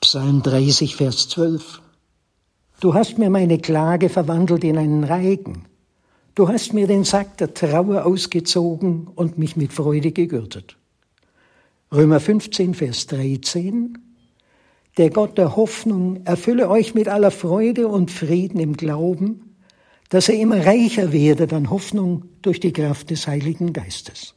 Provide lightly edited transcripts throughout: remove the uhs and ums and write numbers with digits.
Psalm 30, Vers 12. Du hast mir meine Klage verwandelt in einen Reigen. Du hast mir den Sack der Trauer ausgezogen und mich mit Freude gegürtet. Römer 15, Vers 13. Der Gott der Hoffnung erfülle euch mit aller Freude und Frieden im Glauben, dass er immer reicher werdet an Hoffnung durch die Kraft des Heiligen Geistes.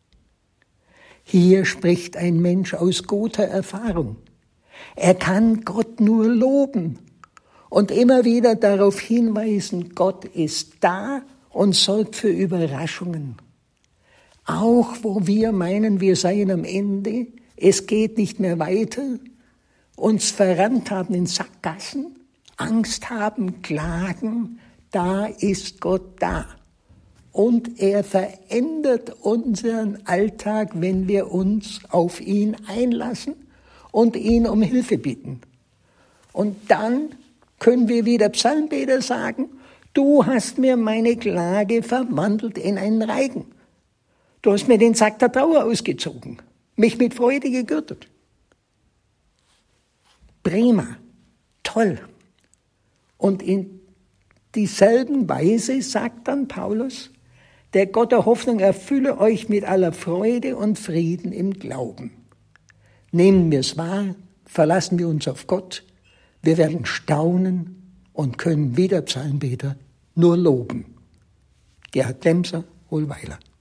Hier spricht ein Mensch aus guter Erfahrung. Er kann Gott nur loben und immer wieder darauf hinweisen, Gott ist da und sorgt für Überraschungen. Auch wo wir meinen, wir seien am Ende, es geht nicht mehr weiter, uns verrannt haben in Sackgassen, Angst haben, klagen, da ist Gott da. Und er verändert unseren Alltag, wenn wir uns auf ihn einlassen und ihn um Hilfe bitten. Und dann können wir wieder Psalmbeter sagen, du hast mir meine Klage verwandelt in einen Reigen. Du hast mir den Sack der Trauer ausgezogen, mich mit Freude gegürtet. Prima, toll. Und in dieselben Weise sagt dann Paulus, der Gott der Hoffnung erfülle euch mit aller Freude und Frieden im Glauben. Nehmen wir es wahr, verlassen wir uns auf Gott, wir werden staunen und können wie der Psalmbeter nur loben. Gerhard Klemser, Hohlweiler.